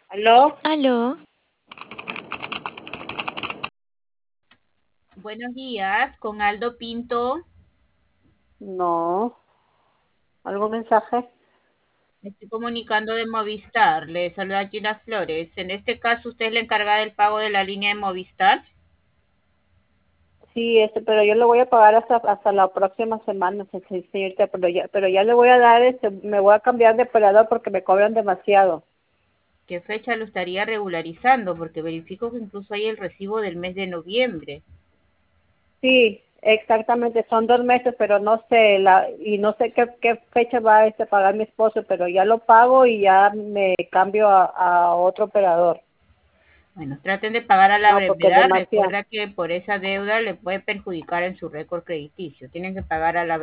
¿Aló? Aló, Buenos días, con Aldo Pinto. No. ¿Algún mensaje? Me estoy comunicando de Movistar. Le saluda Gina Flores. En este caso, ¿usted es la encargada del pago de la línea de Movistar? Sí, pero yo lo voy a pagar hasta la próxima semana, señorita, pero ya le voy a dar, me voy a cambiar de operador porque me cobran demasiado. ¿Qué fecha lo estaría regularizando? Porque verifico que incluso hay el recibo del mes de noviembre. Sí, exactamente, son 2 meses, pero no sé, y no sé qué fecha va a pagar mi esposo, pero ya lo pago y ya me cambio a otro operador. Bueno, traten de pagar a la No, porque es brevedad. demasiado. Recuerda que por esa deuda le puede perjudicar en su récord crediticio. Tienen que pagar a la